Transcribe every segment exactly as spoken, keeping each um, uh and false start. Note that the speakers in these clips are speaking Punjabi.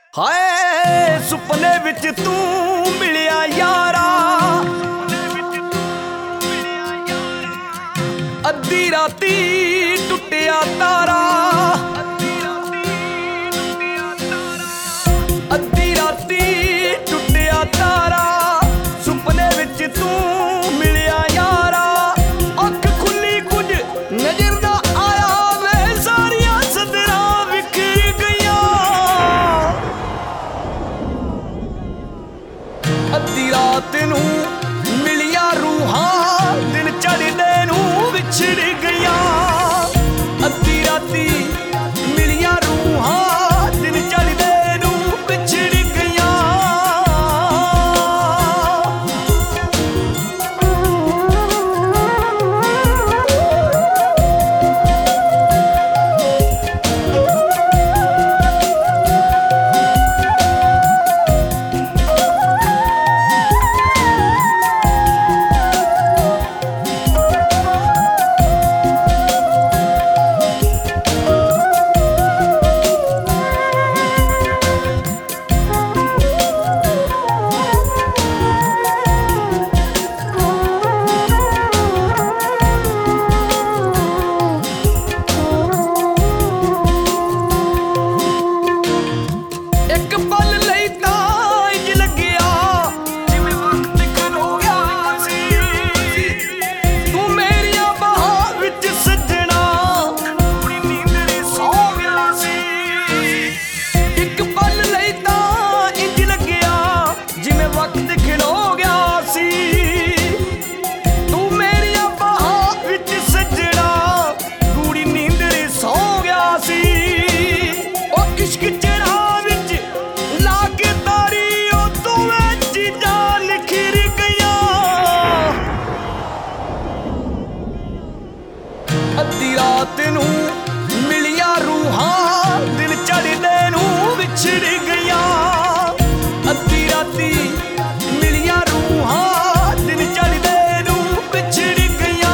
ਹਾਏ ਸੁਪਨੇ ਵਿੱਚ ਤੂੰ ਮਿਲਿਆ ਯਾਰਾ, ਅੱਧੀ ਰਾਤੀ ਟੁੱਟਿਆ ਤਾਰਾ, ਅੱਧੀ ਰਾਤੀ ਟੁੱਟਿਆ ਤਾਰਾ। ਸੁਪਨੇ ਵਿੱਚ ਤੂੰ ਮਿਲਿਆ ਯਾਰਾ, ਅੱਖ ਖੁੱਲੀ ਕੁਝ ਨਜ਼ਰ ਨਾ ਆਇਆ ਵੇ, ਸਾਰੀਆਂ ਸਦਰਾਂ ਵਿਖਰ ਗਈਆਂ। ਅੱਧੀ ਰਾਤ ਨੂੰ ਮਿਲੀਆਂ ਰੂਹਾਂ, ਦਿਨ ਚੜ੍ਹਦੇ ਨੂੰ ਵਿਛੜ ਗਈਆਂ। ਅੱਧੀ ਰਾਤੀ ਮਿਲੀਆਂ ਰੂਹਾਂ, ਦਿਨ ਚੜ੍ਹਦੇ ਨੂੰ ਵਿਛੜ ਗਈਆਂ। ਅੱਧੀ ਰਾਤ ਨੂੰ ਮਿਲੀਆਂ ਰੂਹਾਂ, ਦਿਨ ਚੜ੍ਹਦੇ ਨੂੰ ਵਿਛੜ ਗਈਆਂ। ਅੱਧੀ ਰਾਤੀ ਮਿਲੀਆਂ ਰੂਹਾਂ, ਦਿਨ ਚੜ੍ਹਦੇ ਨੂੰ ਵਿਛੜ ਗਈਆਂ।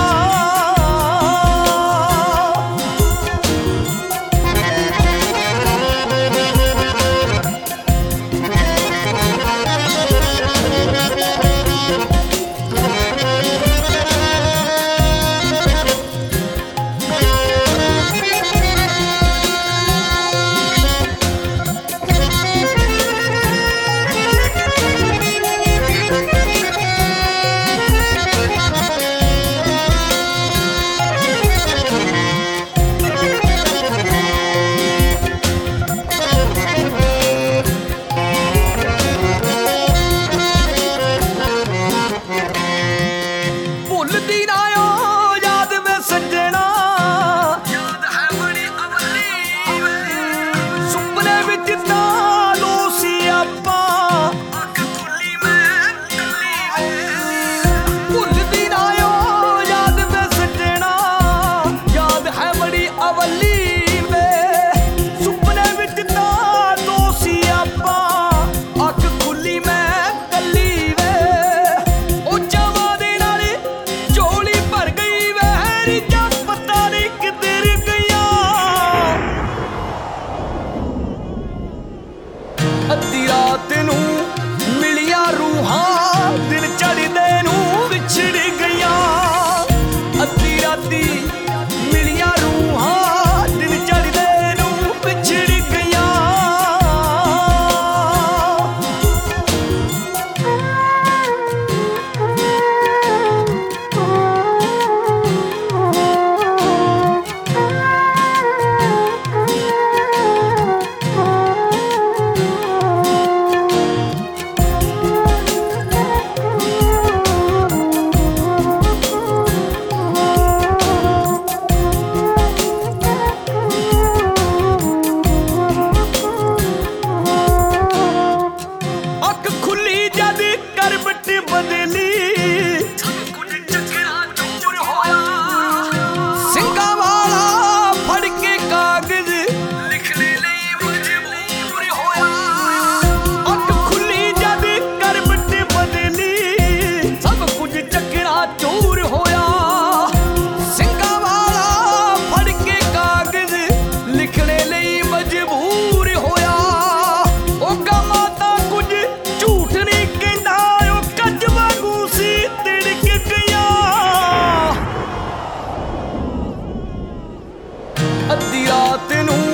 ਰਾਤ ਨੂੰ